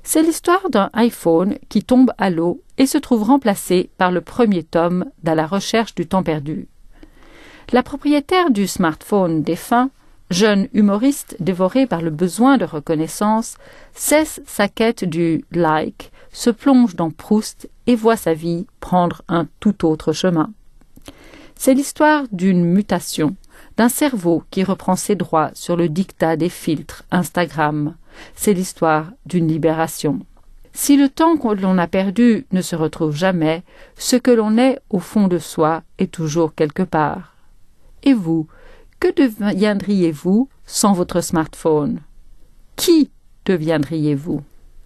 C'est l'histoire d'un iPhone qui tombe à l'eau et se trouve remplacé par le premier tome dans la recherche du temps perdu. La propriétaire du smartphone défunt, jeune humoriste dévoré par le besoin de reconnaissance, cesse sa quête du « like », se plonge dans Proust et voit sa vie prendre un tout autre chemin. C'est l'histoire d'une mutation, d'un cerveau qui reprend ses droits sur le diktat des filtres Instagram. C'est l'histoire d'une libération. Si le temps que l'on a perdu ne se retrouve jamais, ce que l'on est au fond de soi est toujours quelque part. Et vous, que deviendriez-vous sans votre smartphone? Qui deviendriez-vous?